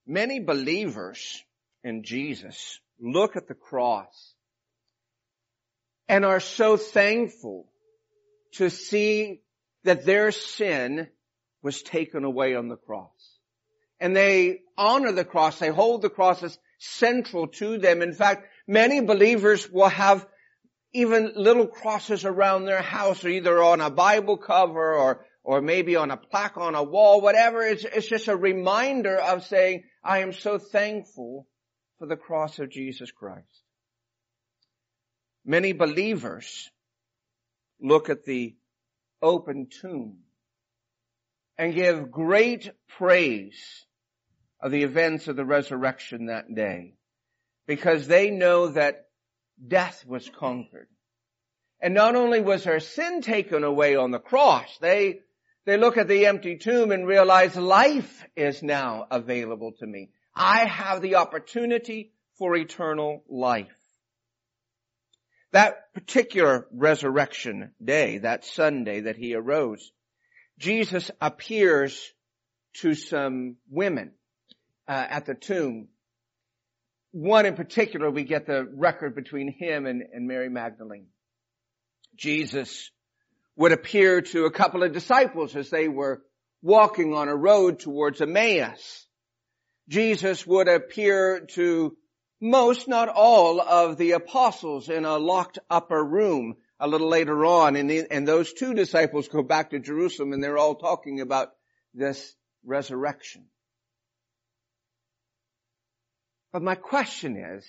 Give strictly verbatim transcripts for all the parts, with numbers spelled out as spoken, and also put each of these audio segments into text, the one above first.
Many believers in Jesus look at the cross and are so thankful to see that their sin was taken away on the cross. And they honor the cross. They hold the cross as central to them. In fact, many believers will have even little crosses around their house, or either on a Bible cover or or maybe on a plaque on a wall, whatever. It's, it's just a reminder of saying, I am so thankful for the cross of Jesus Christ. Many believers look at the open tomb and give great praise of the events of the resurrection that day, because they know that death was conquered. And not only was their sin taken away on the cross, they They look at the empty tomb and realize life is now available to me. I have the opportunity for eternal life. That particular resurrection day, that Sunday that he arose, Jesus appears to some women uh, at the tomb. One in particular, we get the record between him and, and Mary Magdalene. Jesus would appear to a couple of disciples as they were walking on a road towards Emmaus. Jesus would appear to most, not all, of the apostles in a locked upper room a little later on. And, the, and those two disciples go back to Jerusalem, and they're all talking about this resurrection. But my question is,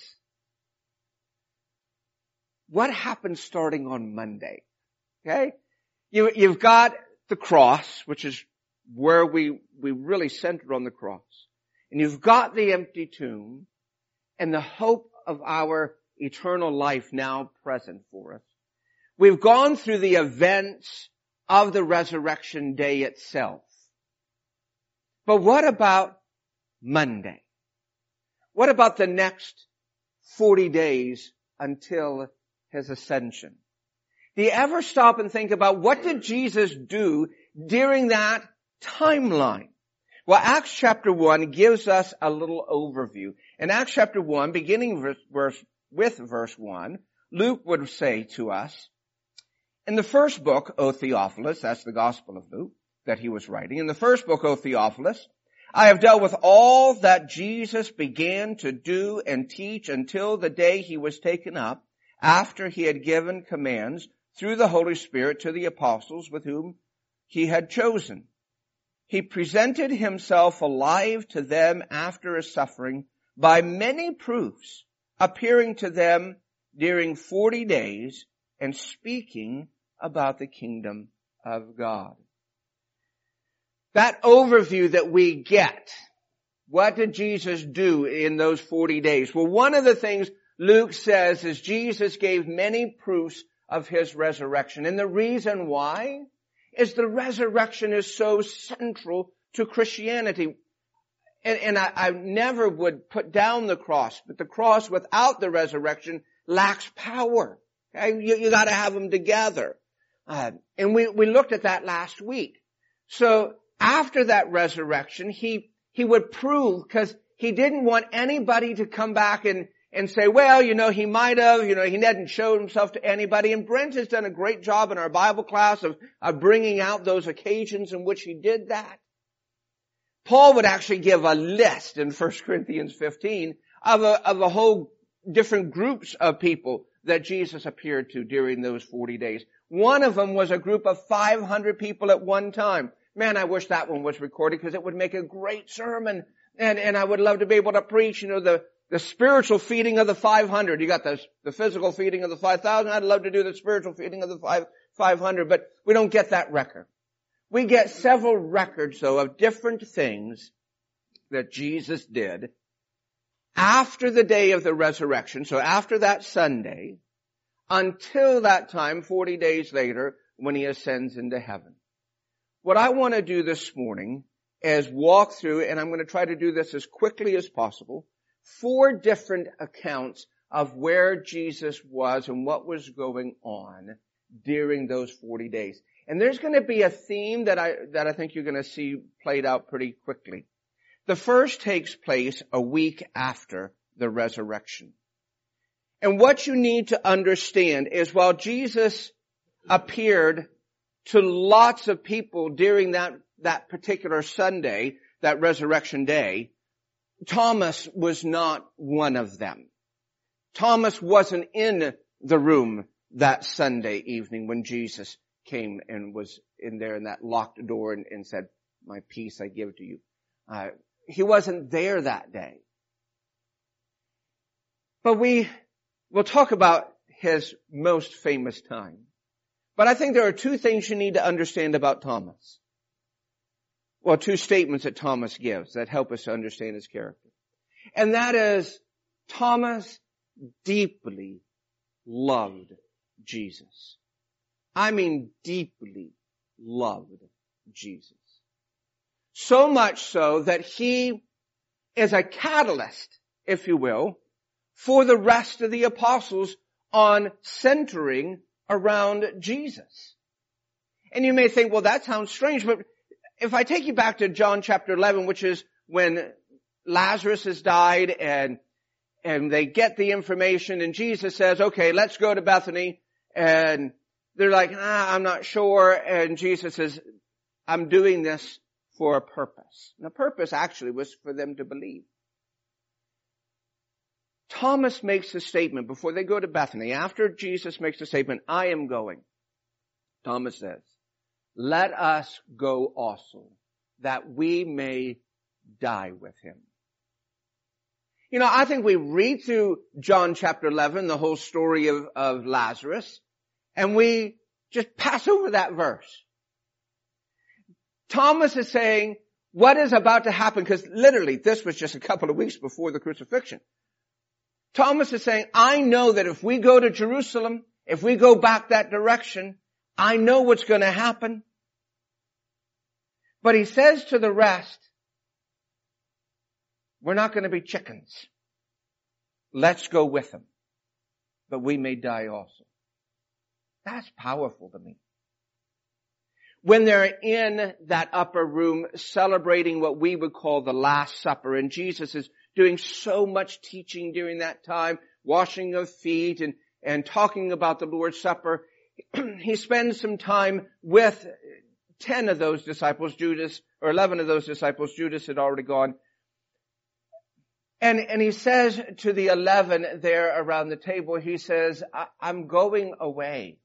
what happens starting on Monday? Okay? You, you've got the cross, which is where we, we really center on the cross. And you've got the empty tomb and the hope of our eternal life now present for us. We've gone through the events of the resurrection day itself. But what about Monday? What about the next forty days until his ascension? Do you ever stop and think about what did Jesus do during that timeline? Well, Acts chapter one gives us a little overview. In Acts chapter one, beginning verse, verse, with verse one, Luke would say to us, in the first book, O Theophilus, that's the Gospel of Luke that he was writing, in the first book, O Theophilus, I have dealt with all that Jesus began to do and teach until the day he was taken up, after he had given commands through the Holy Spirit to the apostles with whom he had chosen. He presented himself alive to them after his suffering by many proofs, appearing to them during forty days and speaking about the kingdom of God. That overview that we get, what did Jesus do in those forty days? Well, one of the things Luke says is Jesus gave many proofs of his resurrection. And the reason why is the resurrection is so central to Christianity. And, and I, I never would put down the cross, but the cross without the resurrection lacks power. Okay? You, you got to have them together. Uh, and we, we looked at that last week. So after that resurrection, he he would prove, because he didn't want anybody to come back and and say, well, you know, he might have, you know, he hadn't showed himself to anybody. And Brent has done a great job in our Bible class of, of bringing out those occasions in which he did that. Paul would actually give a list in First Corinthians fifteen of a, of a whole different groups of people that Jesus appeared to during those forty days. One of them was a group of five hundred people at one time. Man, I wish that one was recorded, because it would make a great sermon. And, and I would love to be able to preach, you know, the, the spiritual feeding of the five hundred. You got the, the physical feeding of the five thousand. I'd love to do the spiritual feeding of the five, 500, but we don't get that record. We get several records, though, of different things that Jesus did after the day of the resurrection. So after that Sunday, until that time, forty days later, when he ascends into heaven. What I want to do this morning is walk through, and I'm going to try to do this as quickly as possible, four different accounts of where Jesus was and what was going on during those forty days. And there's going to be a theme that I, that I think you're going to see played out pretty quickly. The first takes place a week after the resurrection. And what you need to understand is while Jesus appeared to lots of people during that, that particular Sunday, that resurrection day, Thomas was not one of them. Thomas wasn't in the room that Sunday evening when Jesus came and was in there in that locked door and, and said, "My peace I give to you." Uh, he wasn't there that day. But we will talk about his most famous time. But I think there are two things you need to understand about Thomas. Well, two statements that Thomas gives that help us to understand his character. And that is, Thomas deeply loved Jesus. I mean deeply loved Jesus. So much so that he is a catalyst, if you will, for the rest of the apostles on centering around Jesus. And you may think, well, that sounds strange, but if I take you back to John chapter eleven, which is when Lazarus has died and, and they get the information and Jesus says, "Okay, let's go to Bethany." And they're like, ah, "I'm not sure." And Jesus says, "I'm doing this for a purpose." And the purpose actually was for them to believe. Thomas makes a statement before they go to Bethany. After Jesus makes a statement, "I am going," Thomas says, "Let us go also, that we may die with him." You know, I think we read through John chapter eleven, the whole story of, of Lazarus, and we just pass over that verse. Thomas is saying what is about to happen, because literally this was just a couple of weeks before the crucifixion. Thomas is saying, I know that if we go to Jerusalem, if we go back that direction, I know what's going to happen. But he says to the rest, we're not going to be chickens. Let's go with him, but we may die also. That's powerful to me. When they're in that upper room celebrating what we would call the Last Supper, and Jesus is doing so much teaching during that time, washing of feet and, and talking about the Lord's Supper, he spends some time with ten of those disciples, Judas, or eleven of those disciples, Judas had already gone. And, and he says to the eleven there around the table, he says, I, I'm going away.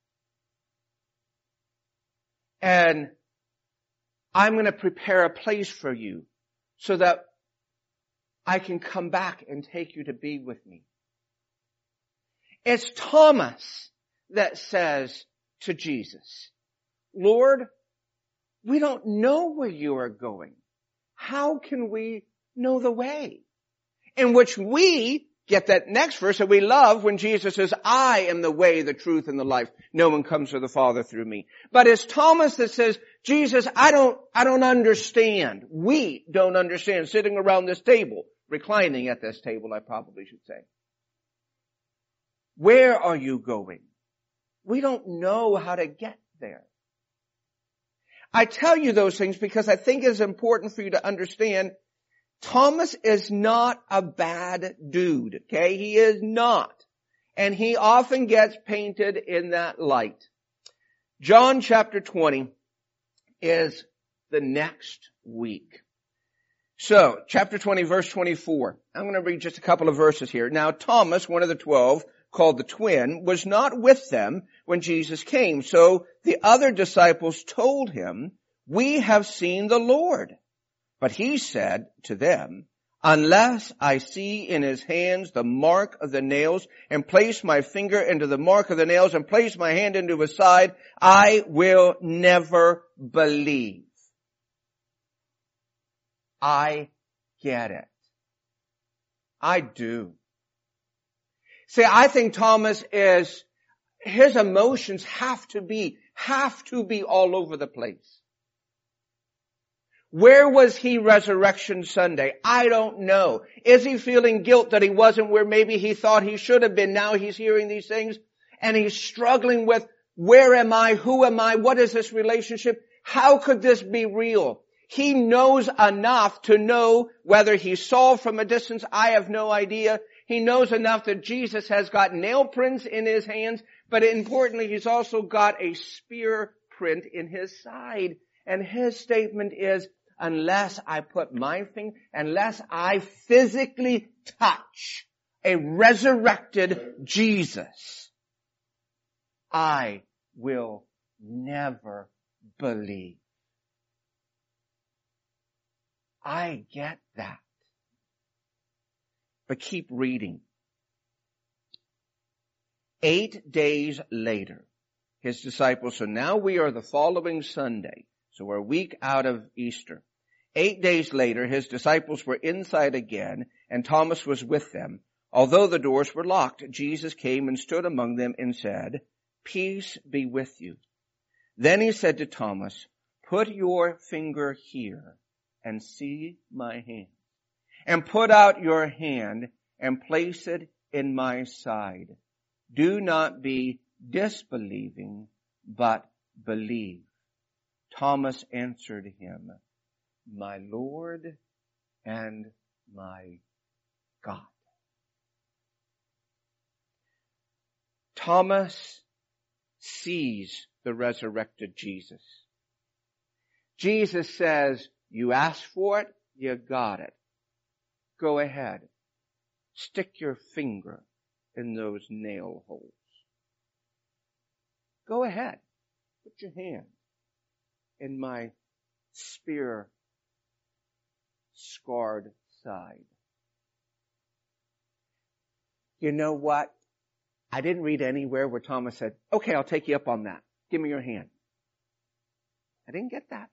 And I'm going to prepare a place for you so that I can come back and take you to be with me. It's Thomas that says to Jesus, Lord, we don't know where you are going. How can we know the way? In which we get that next verse that we love when Jesus says, I am the way, the truth, and the life. No one comes to the Father through me. But it's Thomas that says, Jesus, I don't, I don't understand. We don't understand sitting around this table, reclining at this table, I probably should say. Where are you going? We don't know how to get there. I tell you those things because I think it's important for you to understand Thomas is not a bad dude, okay? He is not. And he often gets painted in that light. John chapter twenty is the next week. So, chapter twenty, verse twenty-four. I'm going to read just a couple of verses here. Now, Thomas, one of the twelve, called the twin, was not with them when Jesus came. So the other disciples told him, we have seen the Lord. But he said to them, unless I see in his hands the mark of the nails, and place my finger into the mark of the nails, and place my hand into his side, I will never believe. I get it. I do. See, I think Thomas is, his emotions have to be, have to be all over the place. Where was he Resurrection Sunday? I don't know. Is he feeling guilt that he wasn't where maybe he thought he should have been? Now he's hearing these things and he's struggling with, where am I? Who am I? What is this relationship? How could this be real? He knows enough to know whether he saw from a distance. I have no idea. He knows enough that Jesus has got nail prints in his hands, but importantly, he's also got a spear print in his side. And his statement is, unless I put my finger, unless I physically touch a resurrected Jesus, I will never believe. I get that. But keep reading. Eight days later, his disciples, so now we are the following Sunday, so we're a week out of Easter. Eight days later, his disciples were inside again, and Thomas was with them. Although the doors were locked, Jesus came and stood among them and said, "Peace be with you." Then he said to Thomas, "Put your finger here and see my hand. And put out your hand and place it in my side. Do not be disbelieving, but believe." Thomas answered him, "My Lord and my God." Thomas sees the resurrected Jesus. Jesus says, you asked for it, you got it. Go ahead. Stick your finger in those nail holes. Go ahead. Put your hand in my spear scarred side. You know what? I didn't read anywhere where Thomas said, "Okay, I'll take you up on that. Give me your hand." I didn't get that.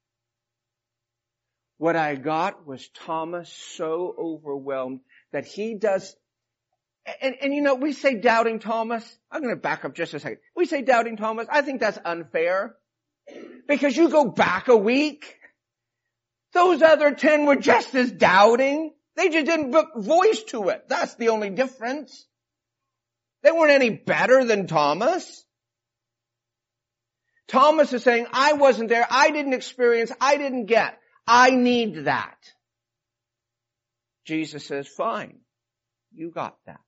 What I got was Thomas so overwhelmed that he does, and, and you know, we say doubting Thomas. I'm going to back up just a second. We say doubting Thomas. I think that's unfair. Because you go back a week, those other ten were just as doubting. They just didn't put voice to it. That's the only difference. They weren't any better than Thomas. Thomas is saying, I wasn't there, I didn't experience, I didn't get. I need that. Jesus says, fine, you got that.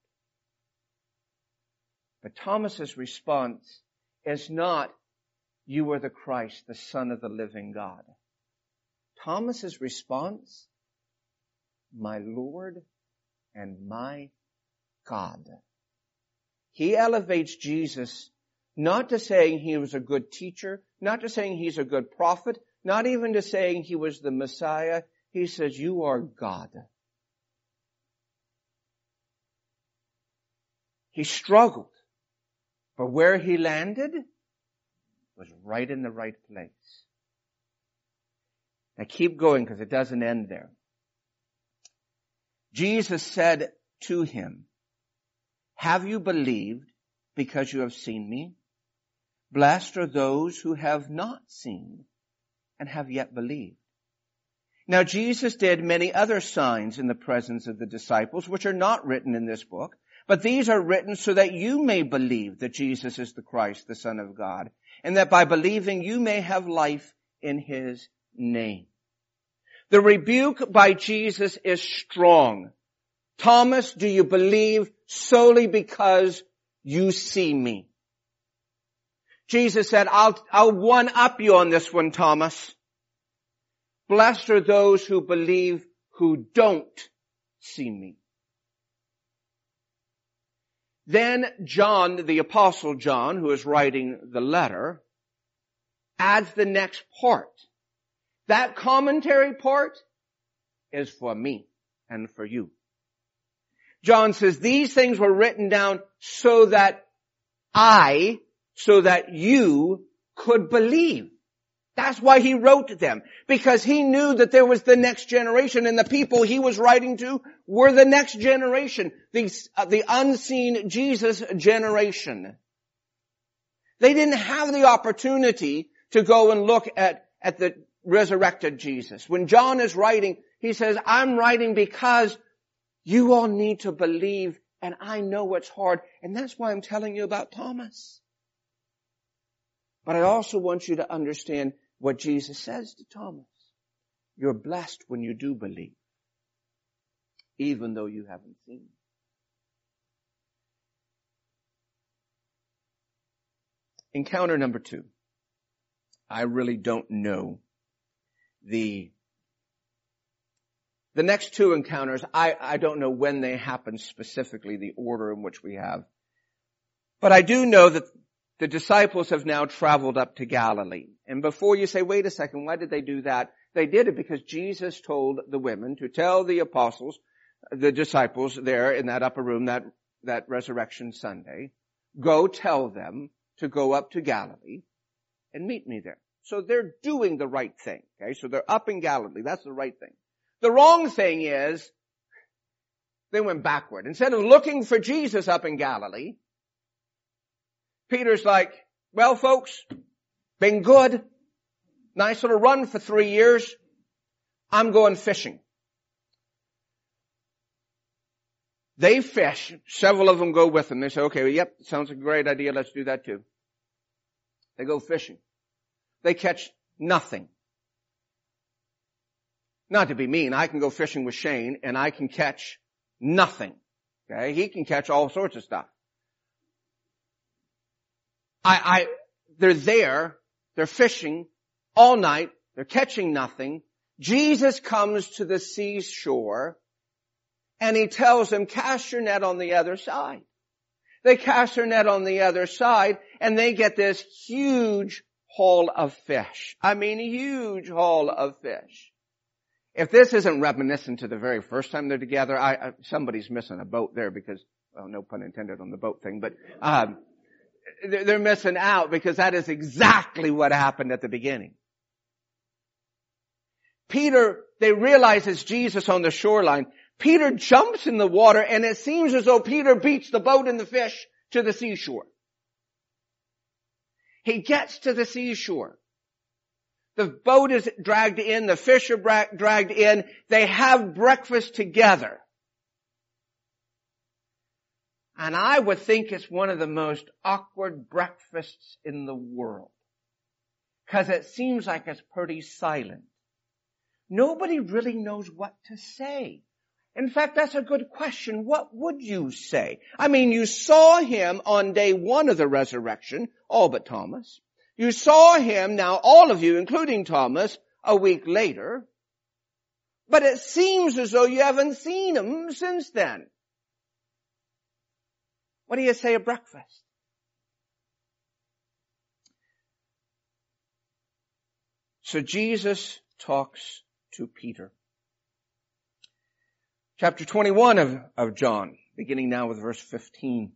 But Thomas's response is not, you are the Christ, the Son of the living God. Thomas's response, my Lord and my God. He elevates Jesus not to saying he was a good teacher, not to saying he's a good prophet, not even to saying he was the Messiah. He says, you are God. He struggled, but where he landed was right in the right place. Now keep going because it doesn't end there. Jesus said to him, have you believed because you have seen me? Blessed are those who have not seen and have yet believed. Now Jesus did many other signs in the presence of the disciples, which are not written in this book, but these are written so that you may believe that Jesus is the Christ, the Son of God, and that by believing you may have life in his name. The rebuke by Jesus is strong. Thomas, do you believe solely because you see me? Jesus said, I'll, I'll one up you on this one, Thomas. Blessed are those who believe who don't see me. Then John, the Apostle John, who is writing the letter, adds the next part. That commentary part is for me and for you. John says, these things were written down so that I, so that you could believe. That's why he wrote them. Because he knew that there was the next generation, and the people he was writing to were the next generation. The, uh, the unseen Jesus generation. They didn't have the opportunity to go and look at, at the resurrected Jesus. When John is writing, he says, I'm writing because you all need to believe, and I know it's hard, and that's why I'm telling you about Thomas. But I also want you to understand what Jesus says to Thomas. You're blessed when you do believe, even though you haven't seen. Encounter number two. I really don't know the The next two encounters, I, I don't know when they happened specifically, the order in which we have. But I do know that the disciples have now traveled up to Galilee. And before you say, wait a second, why did they do that? They did it because Jesus told the women to tell the apostles, the disciples there in that upper room, that, that resurrection Sunday, go tell them to go up to Galilee and meet me there. So they're doing the right thing. Okay, so they're up in Galilee. That's the right thing. The wrong thing is, they went backward. Instead of looking for Jesus up in Galilee, Peter's like, well, folks, been good. Nice little run for three years. I'm going fishing. They fish. Several of them go with them. They say, okay, well, yep, sounds like a great idea. Let's do that too. They go fishing. They catch nothing. Not to be mean, I can go fishing with Shane and I can catch nothing. Okay? He can catch all sorts of stuff. I, I, they're there, they're fishing all night, they're catching nothing. Jesus comes to the seashore and he tells them, cast your net on the other side. They cast their net on the other side and they get this huge haul of fish. I mean, a huge haul of fish. If this isn't reminiscent to the very first time they're together, I, I somebody's missing a boat there because, well, no pun intended on the boat thing, but um, they're, they're missing out because that is exactly what happened at the beginning. Peter, they realize it's Jesus on the shoreline. Peter jumps in the water and it seems as though Peter beats the boat and the fish to the seashore. He gets to the seashore. The boat is dragged in, the fish are bra- dragged in, they have breakfast together. And I would think it's one of the most awkward breakfasts in the world. Because it seems like it's pretty silent. Nobody really knows what to say. In fact, that's a good question. What would you say? I mean, you saw him on day one of the resurrection, all but Thomas. You saw him, now all of you, including Thomas, a week later. But it seems as though you haven't seen him since then. What do you say at breakfast? So Jesus talks to Peter. Chapter twenty-one of, of John, beginning now with verse fifteen.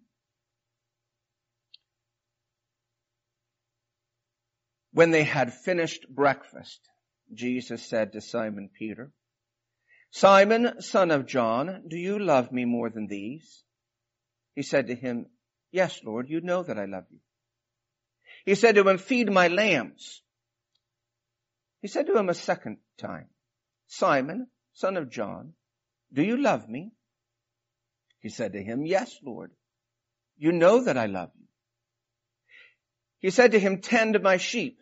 When they had finished breakfast, Jesus said to Simon Peter, Simon, son of John, do you love me more than these? He said to him, yes, Lord, you know that I love you. He said to him, feed my lambs. He said to him a second time, Simon, son of John, do you love me? He said to him, yes, Lord, you know that I love you. He said to him, tend my sheep.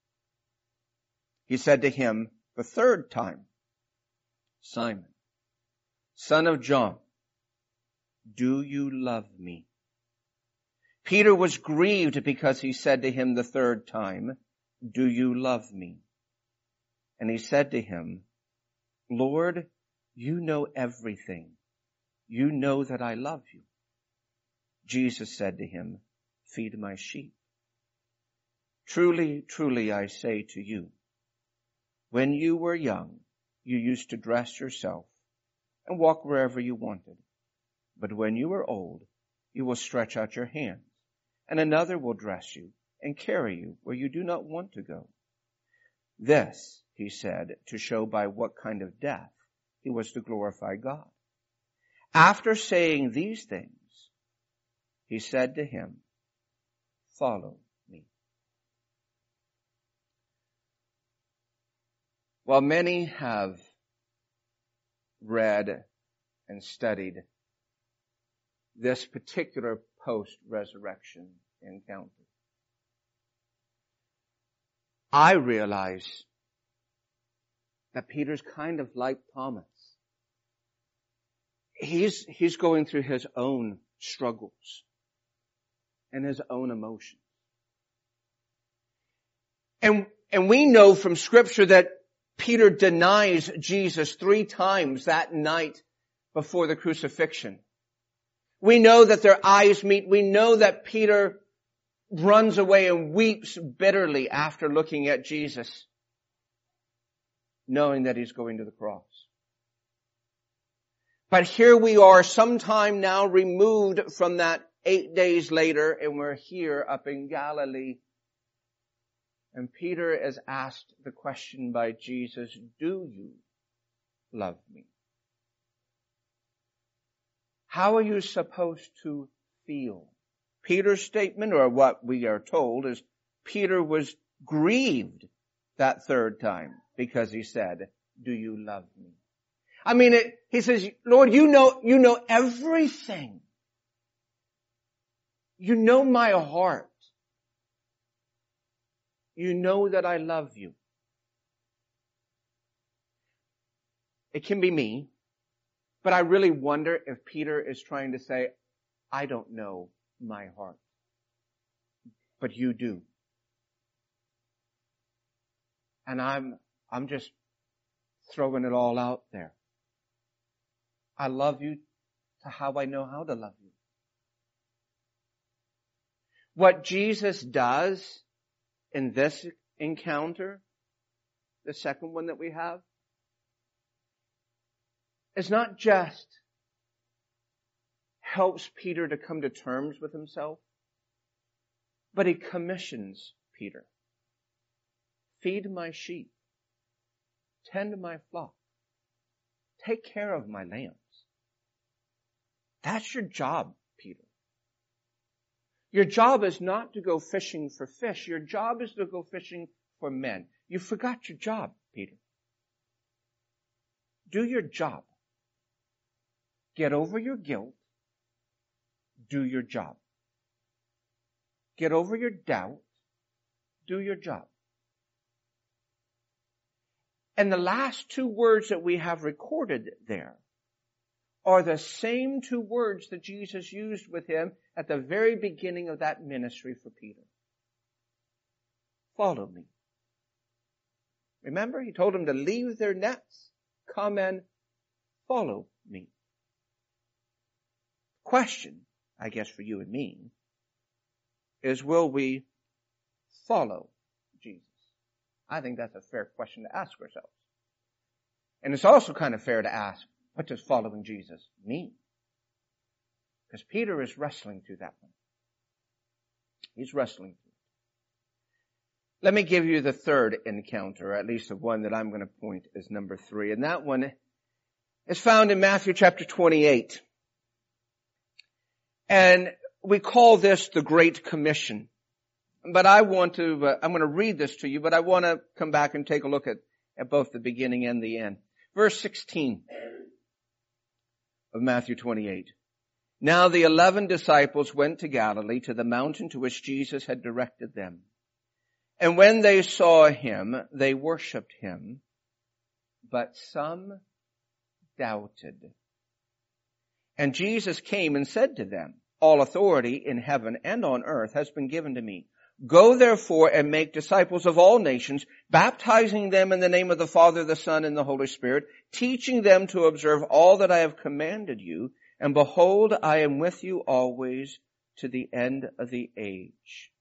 He said to him the third time, Simon, son of John, do you love me? Peter was grieved because he said to him the third time, do you love me? And he said to him, Lord, you know everything. You know that I love you. Jesus said to him, feed my sheep. Truly, truly, I say to you, when you were young, you used to dress yourself and walk wherever you wanted. But when you are old, you will stretch out your hands, and another will dress you and carry you where you do not want to go. This, he said, to show by what kind of death he was to glorify God. After saying these things, he said to him, follow me. While many have read and studied this particular post-resurrection encounter, I realize that Peter's kind of like Thomas. He's, he's going through his own struggles and his own emotions. And, and we know from Scripture that Peter denies Jesus three times that night before the crucifixion. We know that their eyes meet. We know that Peter runs away and weeps bitterly after looking at Jesus, knowing that he's going to the cross. But here we are, sometime now removed from that eight days later, and we're here up in Galilee. And Peter is asked the question by Jesus, do you love me? How are you supposed to feel? Peter's statement, or what we are told, is Peter was grieved that third time because he said, do you love me? I mean, it, he says, Lord, you know, you know everything. You know my heart. You know that I love you. It can be me, but I really wonder if Peter is trying to say, I don't know my heart, but you do. And I'm, I'm just throwing it all out there. I love you to how I know how to love you. What Jesus does in this encounter, the second one that we have, is not just helps Peter to come to terms with himself, but he commissions Peter. Feed my sheep. Tend my flock. Take care of my lambs. That's your job, Peter. Your job is not to go fishing for fish. Your job is to go fishing for men. You forgot your job, Peter. Do your job. Get over your guilt. Do your job. Get over your doubt. Do your job. And the last two words that we have recorded there are the same two words that Jesus used with him at the very beginning of that ministry for Peter. Follow me. Remember, he told them to leave their nets, come and follow me. Question, I guess for you and me, is will we follow Jesus? I think that's a fair question to ask ourselves. And it's also kind of fair to ask, what does following Jesus mean? Because Peter is wrestling through that one. He's wrestling through it. Let me give you the third encounter, at least the one that I'm going to point as number three. And that one is found in Matthew chapter twenty-eight. And we call this the Great Commission. But I want to, uh, I'm going to read this to you, but I want to come back and take a look at, at both the beginning and the end. Verse sixteen of Matthew twenty-eight. Now the eleven disciples went to Galilee, to the mountain to which Jesus had directed them. And when they saw him, they worshipped him, but some doubted. And Jesus came and said to them, all authority in heaven and on earth has been given to me. Go therefore and make disciples of all nations, baptizing them in the name of the Father, the Son, and the Holy Spirit, teaching them to observe all that I have commanded you. And behold, I am with you always to the end of the age.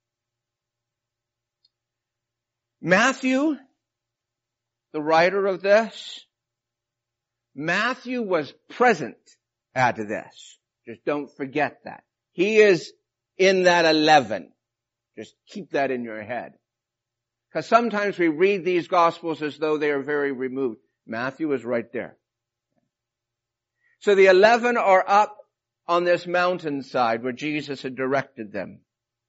Matthew, the writer of this, Matthew was present at this. Just don't forget that. He is in that eleven. Just keep that in your head. Because sometimes we read these Gospels as though they are very removed. Matthew is right there. So the eleven are up on this mountainside where Jesus had directed them.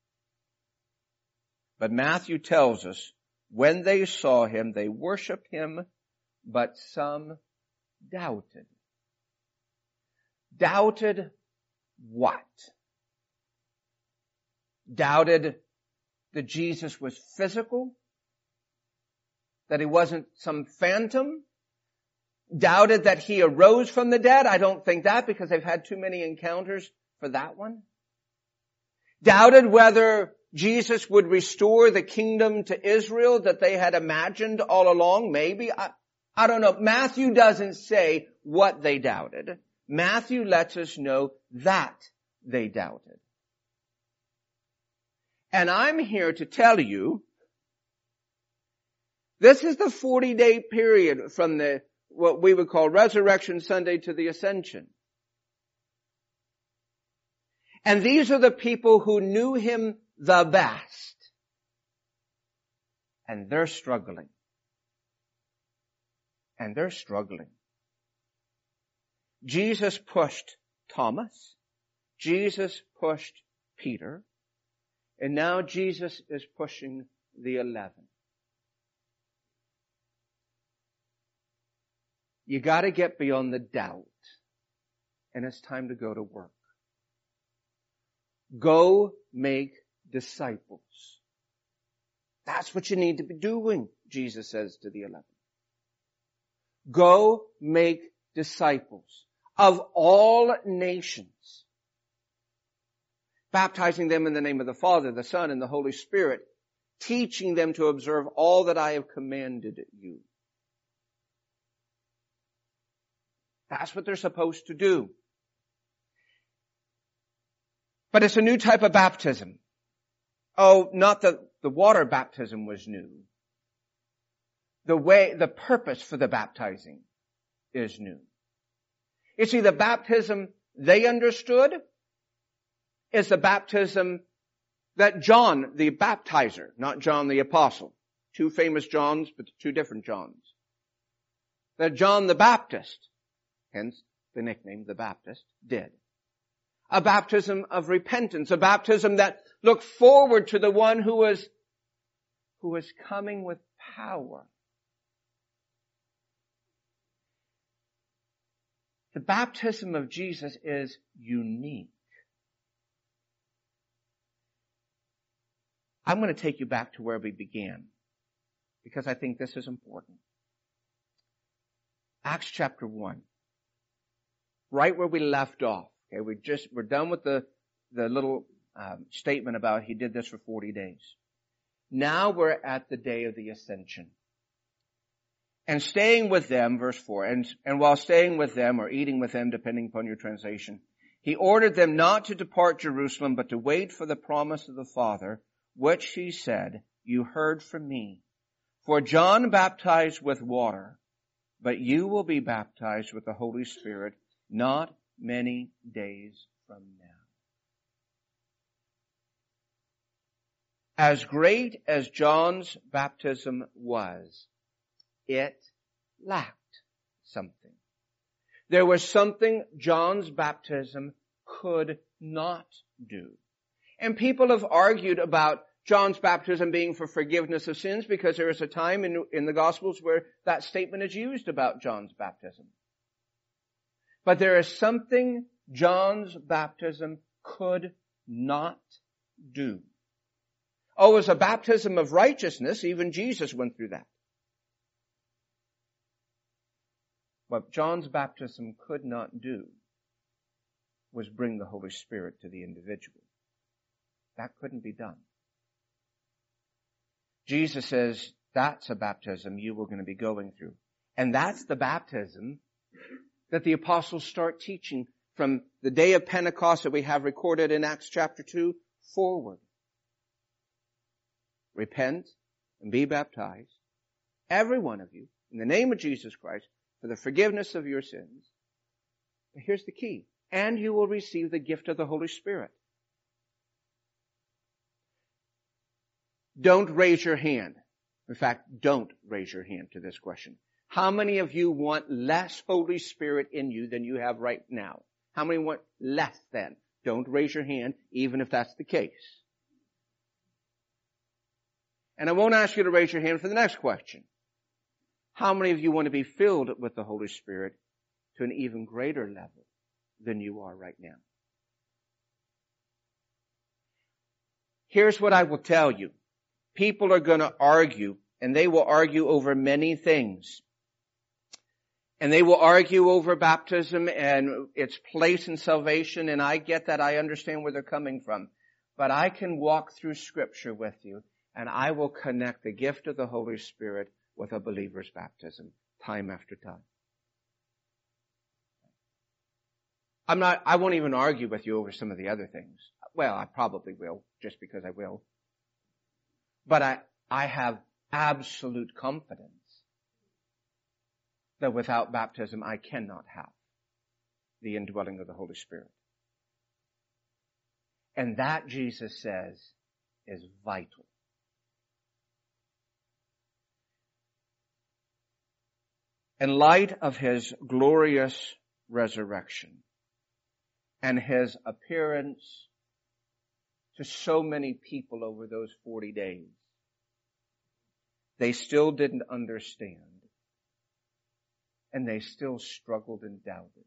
But Matthew tells us, when they saw him, they worshiped him, but some doubted. Doubted what? Doubted that Jesus was physical? That he wasn't some phantom? doubted that he arose from the dead? I don't think that, because they've had too many encounters for that one. Doubted whether Jesus would restore the kingdom to Israel that they had imagined all along? Maybe. I, I don't know. Matthew doesn't say what they doubted. Matthew lets us know that they doubted. And I'm here to tell you, this is the forty-day period from the what we would call Resurrection Sunday to the Ascension. And these are the people who knew him the best. And they're struggling. And they're struggling. Jesus pushed Thomas. Jesus pushed Peter. And now Jesus is pushing the eleven. You got to get beyond the doubt. And it's time to go to work. Go make disciples. That's what you need to be doing, Jesus says to the eleven. Go make disciples of all nations, baptizing them in the name of the Father, the Son, and the Holy Spirit, teaching them to observe all that I have commanded you. That's what they're supposed to do. But it's a new type of baptism. Oh, not that the water baptism was new. The way, the purpose for the baptizing is new. You see, the baptism they understood is the baptism that John the baptizer, not John the apostle, two famous Johns, but two different Johns, that John the Baptist, hence the nickname the Baptist, did. A baptism of repentance, a baptism that looked forward to the one who was, who was coming with power. The baptism of Jesus is unique. I'm going to take you back to where we began, because I think this is important. Acts chapter one. Right where we left off. Okay, we just, we're done with the, the little um, statement about he did this for forty days. Now we're at the day of the ascension. And staying with them, verse four, and, and while staying with them or eating with them, depending upon your translation, he ordered them not to depart Jerusalem, but to wait for the promise of the Father, which he said, you heard from me. For John baptized with water, but you will be baptized with the Holy Spirit not many days from now. As great as John's baptism was, it lacked something. There was something John's baptism could not do. And people have argued about John's baptism being for forgiveness of sins, because there is a time in, in the Gospels where that statement is used about John's baptism. But there is something John's baptism could not do. Oh, it was a baptism of righteousness. Even Jesus went through that. What John's baptism could not do was bring the Holy Spirit to the individual. That couldn't be done. Jesus says that's a baptism you were going to be going through. And that's the baptism that the apostles start teaching from the day of Pentecost that we have recorded in Acts chapter two forward. Repent and be baptized, every one of you, in the name of Jesus Christ, for the forgiveness of your sins. But here's the key. And you will receive the gift of the Holy Spirit. Don't raise your hand. In fact, don't raise your hand to this question. How many of you want less Holy Spirit in you than you have right now? How many want less than? Don't raise your hand, even if that's the case. And I won't ask you to raise your hand for the next question. How many of you want to be filled with the Holy Spirit to an even greater level than you are right now? Here's what I will tell you. People are going to argue, and they will argue over many things. And they will argue over baptism and its place in salvation, and I get that. I understand where they're coming from. But I can walk through Scripture with you, and I will connect the gift of the Holy Spirit with a believer's baptism, time after time. I'm not, I won't even argue with you over some of the other things. Well, I probably will, just because I will. But I, I have absolute confidence that without baptism I cannot have the indwelling of the Holy Spirit. And that, Jesus says, is vital. In light of His glorious resurrection and His appearance to so many people over those forty days, they still didn't understand. And they still struggled and doubted.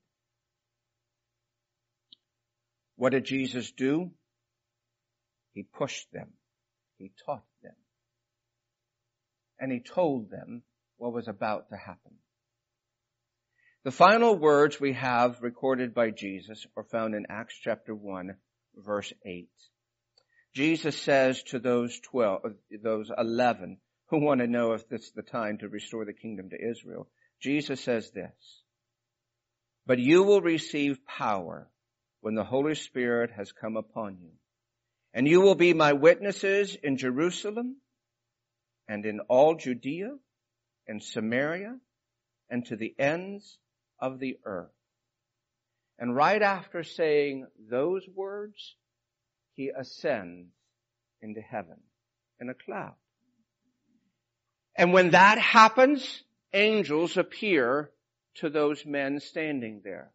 What did Jesus do? He pushed them. He taught them. And He told them what was about to happen. The final words we have recorded by Jesus are found in Acts chapter one, verse eight. Jesus says to those twelve, those eleven who want to know if this is the time to restore the kingdom to Israel, Jesus says this, "But you will receive power when the Holy Spirit has come upon you, and you will be my witnesses in Jerusalem and in all Judea and Samaria and to the ends of the earth." And right after saying those words, He ascends into heaven in a cloud. And when that happens, angels appear to those men standing there.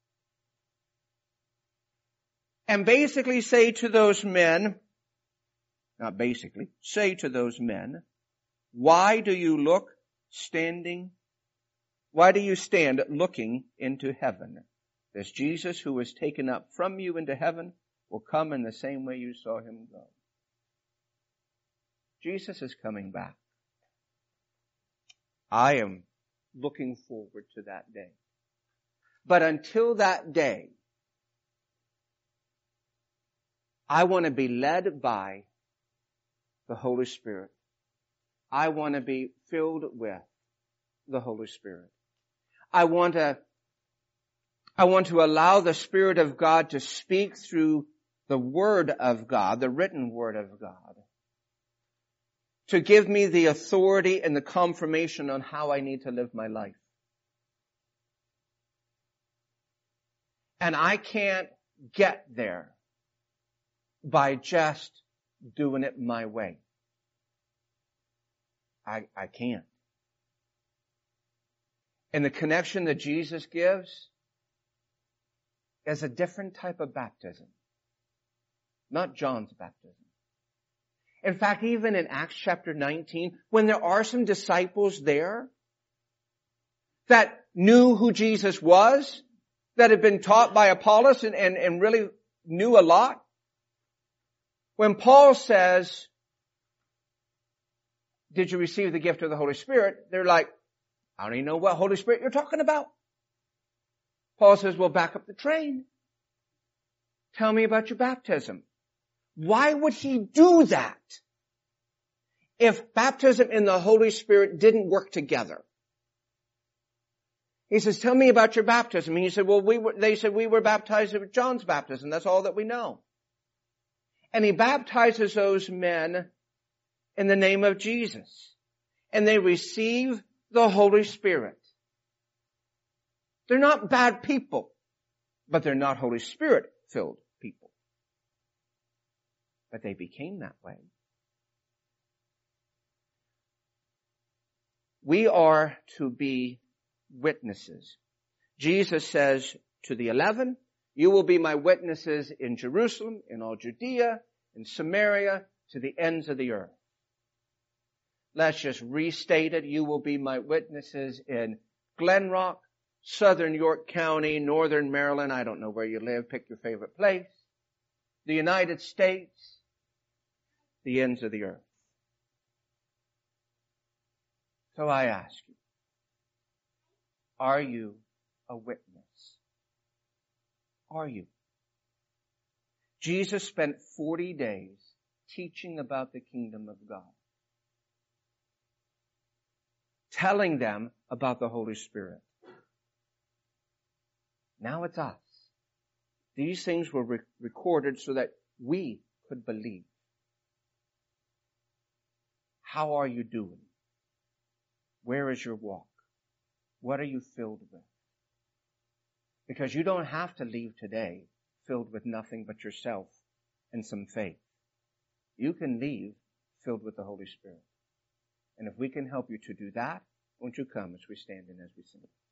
And basically say to those men, not basically, say to those men, why do you look standing, why do you stand looking into heaven? This Jesus who was taken up from you into heaven will come in the same way you saw Him go. Jesus is coming back. I am looking forward to that day. But until that day, I want to be led by the Holy Spirit. I want to be filled with the Holy Spirit. I want to, I want to allow the Spirit of God to speak through the Word of God, the written Word of God, to give me the authority and the confirmation on how I need to live my life. And I can't get there by just doing it my way. I, I can't. And the connection that Jesus gives is a different type of baptism. Not John's baptism. In fact, even in Acts chapter nineteen, when there are some disciples there that knew who Jesus was, that had been taught by Apollos and, and, and really knew a lot, when Paul says, did you receive the gift of the Holy Spirit? They're like, I don't even know what Holy Spirit you're talking about. Paul says, well, back up the train. Tell me about your baptism. Why would he do that if baptism in the Holy Spirit didn't work together? He says, tell me about your baptism. And he said, well, we were, they said we were baptized with John's baptism. That's all that we know. And he baptizes those men in the name of Jesus. And they receive the Holy Spirit. They're not bad people, but they're not Holy Spirit filled people. But they became that way. We are to be witnesses. Jesus says to the eleven, you will be my witnesses in Jerusalem, in all Judea, in Samaria, to the ends of the earth. Let's just restate it. You will be my witnesses in Glen Rock, Southern York County, Northern Maryland. I don't know where you live. Pick your favorite place. The United States, the ends of the earth. So I ask you, Are you a witness? Are you? Jesus spent forty days teaching about the kingdom of God, telling them about the Holy Spirit. Now it's us. These things were re- recorded so that we could believe. How are you doing? Where is your walk? What are you filled with? Because you don't have to leave today filled with nothing but yourself and some faith. You can leave filled with the Holy Spirit. And if we can help you to do that, won't you come as we stand and as we sing?